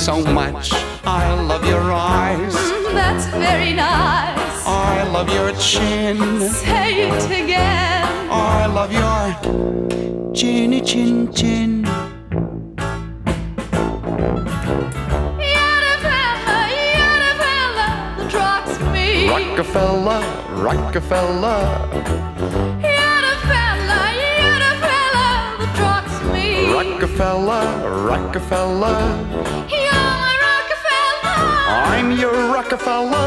so much. I love your eyes. That's very nice. I love your chin. Say it again. I love your chinny chin chin. You're the fella that rocks me. Rockefeller, Rockefeller. You're the fella that rocks me. Rockefeller, Rockefeller. You're my Rockefeller. I'm your Rockefeller.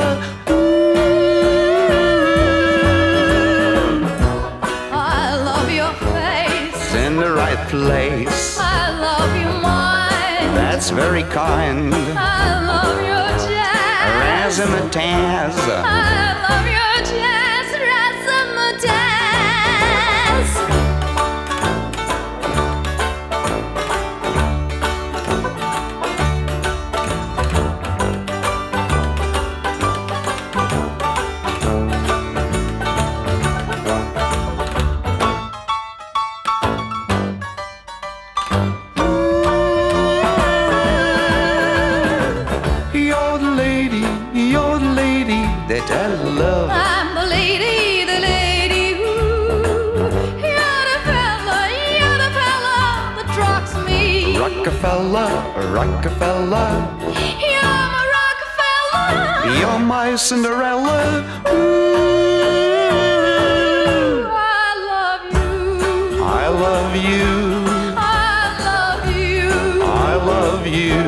I love your face. In the right place. I love your mind. That's very kind. I love your jazz. Razzmatazz. I love your jazz. Razzmatazz. You're the lady that I love. I'm the lady who. You're the fella that rocks me. Rockefeller, Rockefeller. You're my Rockefeller. You're my Cinderella. I love you. I love you. I love you. I love you.